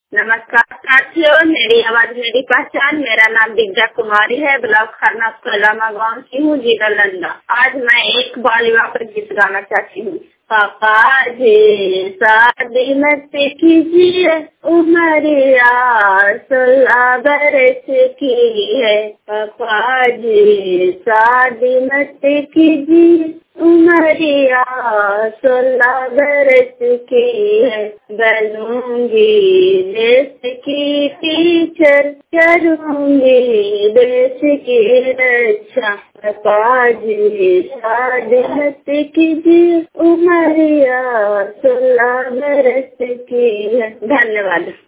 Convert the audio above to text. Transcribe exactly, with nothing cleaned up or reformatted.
नमस्कार साथियों, मेरी आवाज मेरी पहचान। मेरा नाम दिव्या कुमारी है, ब्लॉक खरना कोलामा गाँव की हूँ, जिला लंदा। आज मैं एक बालिका पर गीत गाना चाहती हूँ। पापा जी शादी मत कीजिए, उमरिया सोलह बरस की है। पापा जी शादी मत कीजिए, उमरिया सोलह बरस की है। बनूंगी देश की टीचर, करूंगी देश की रक्षा। पापा जी शादी मत कीजिए, उमरिया सोलह बरस की है। धन्यवाद।